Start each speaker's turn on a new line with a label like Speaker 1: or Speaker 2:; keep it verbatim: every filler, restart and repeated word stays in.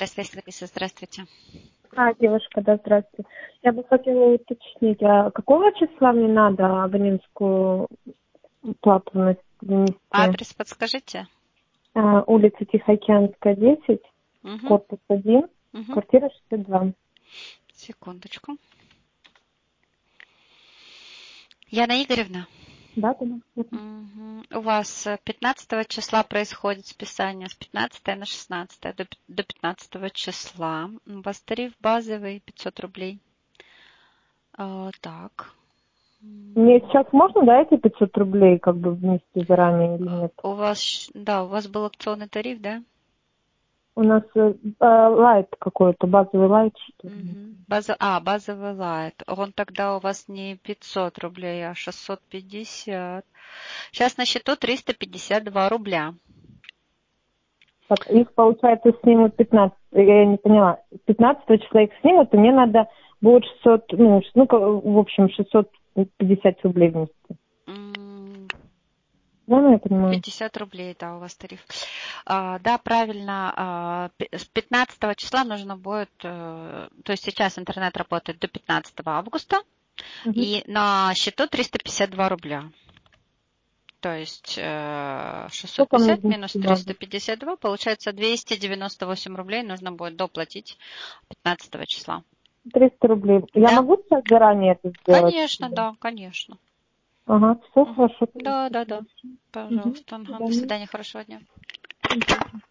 Speaker 1: Здравствуйте, Лариса, здравствуйте.
Speaker 2: А, девушка, да, здравствуйте. Я бы хотела уточнить, а какого числа мне надо абонентскую плату внести?
Speaker 1: Адрес подскажите.
Speaker 2: А, улица Тихоокеанская, десять,
Speaker 1: Угу.
Speaker 2: корпус один,
Speaker 1: Угу.
Speaker 2: квартира шестьдесят два.
Speaker 1: Секундочку. Яна Игоревна.
Speaker 2: Да, да, да.
Speaker 1: Угу. У вас пятнадцатого числа происходит списание с пятнадцатого на шестнадцатое до, до пятнадцатого числа. У вас тариф базовый пятьсот рублей. А, так.
Speaker 2: Мне сейчас можно, да, эти пятьсот рублей как бы внести заранее или нет?
Speaker 1: У вас, да, у вас был акционный тариф, да?
Speaker 2: У нас э, лайт какой-то, базовый лайт, что ли.
Speaker 1: Угу. База, а, базовый лайт. Он тогда у вас не пятьсот рублей, а шестьсот пятьдесят. Сейчас на счету триста пятьдесят два рубля.
Speaker 2: Так, их, получается, снимут пятнадцать, я не поняла, пятнадцатого числа их снимут, и мне надо будет шестьсот, ну, ш- ну, ка- в общем, шестьсот пятьдесят рублей внести.
Speaker 1: М,
Speaker 2: Да, ну, я понимаю.
Speaker 1: пятьдесят рублей, да, у вас тариф. А, да, правильно. А, пи- с пятнадцатого числа нужно будет, э, то есть сейчас интернет работает до пятнадцатого августа,
Speaker 2: Мгм.
Speaker 1: и на счету триста пятьдесят два рубля. То есть э, шестьсот
Speaker 2: Сколько мне
Speaker 1: пятьдесят
Speaker 2: внести
Speaker 1: минус
Speaker 2: надо?
Speaker 1: триста пятьдесят два, получается двести девяносто восемь рублей нужно будет доплатить пятнадцатого числа.
Speaker 2: триста рублей. Я
Speaker 1: Да,
Speaker 2: могу сейчас заранее это сделать?
Speaker 1: конечно, да, конечно.
Speaker 2: Ага, все
Speaker 1: Мгм.
Speaker 2: хорошо.
Speaker 1: Да, да, да.
Speaker 2: Угу.
Speaker 1: Пожалуйста.
Speaker 2: До
Speaker 1: Ага. До
Speaker 2: свидания.
Speaker 1: свидания, хорошего дня.
Speaker 2: Мгм.